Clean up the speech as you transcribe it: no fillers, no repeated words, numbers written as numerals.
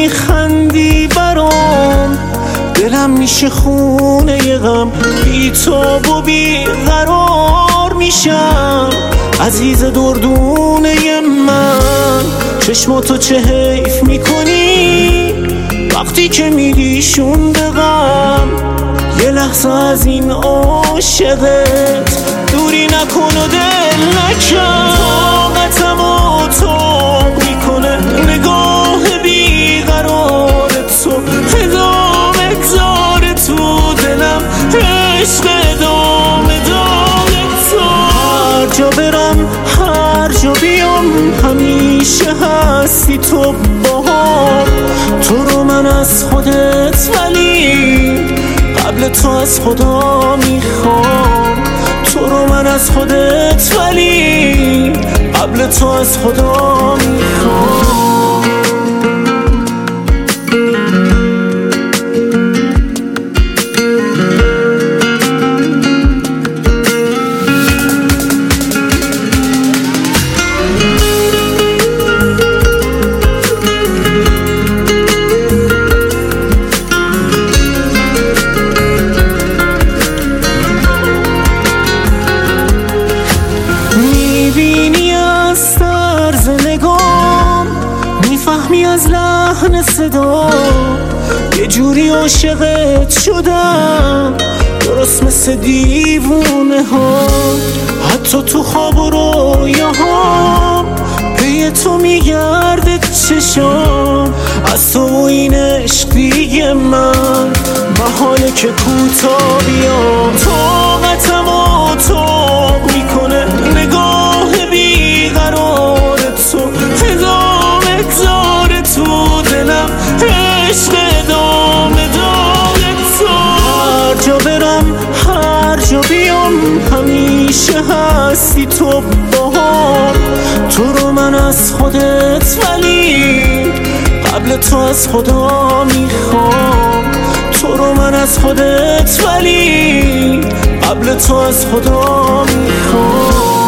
میخندی برام، دلم میشه خونه غم، بی تاب و بی قرار میشم. عزیز دردونه من، چشماتو چه حیف میکنی وقتی که میریشون به غم. یه لحظه از این عاشقت دوری نکن و دل نکن. طاقتم و تو میکنه نگاه بیقرار تو، ادامه گذار تو دلم، عشق ادامه داره تو. هر جا برم هر جا بیام همیشه هستی تو باهام. تو رو من از خودت ولی قبل تو از خدا میخوام. تو رو من از خودت ولی قبل تو از خدا میخوام. میبینی از طرز نگام، میفهمی از لحن صدا، یه جوری عاشقت شدم درست مثل دیوونه ها. حتی تو خواب و رویاهام پی تو میگرده چشام. از تو و این عشق دیگه من محاله که کوتا بیام. طاقتم و تو میکنه نگاه بیقرار تو، ادامه گذار تو دلم، عشق ادامه داره تو. هر جا برم هر جا بیام همیشه هستی تو باهام. تو رو من از خودت ولی قبل تو از خدا میخوام. تو رو من از خودت ولی قبل تو از خدا میخوام.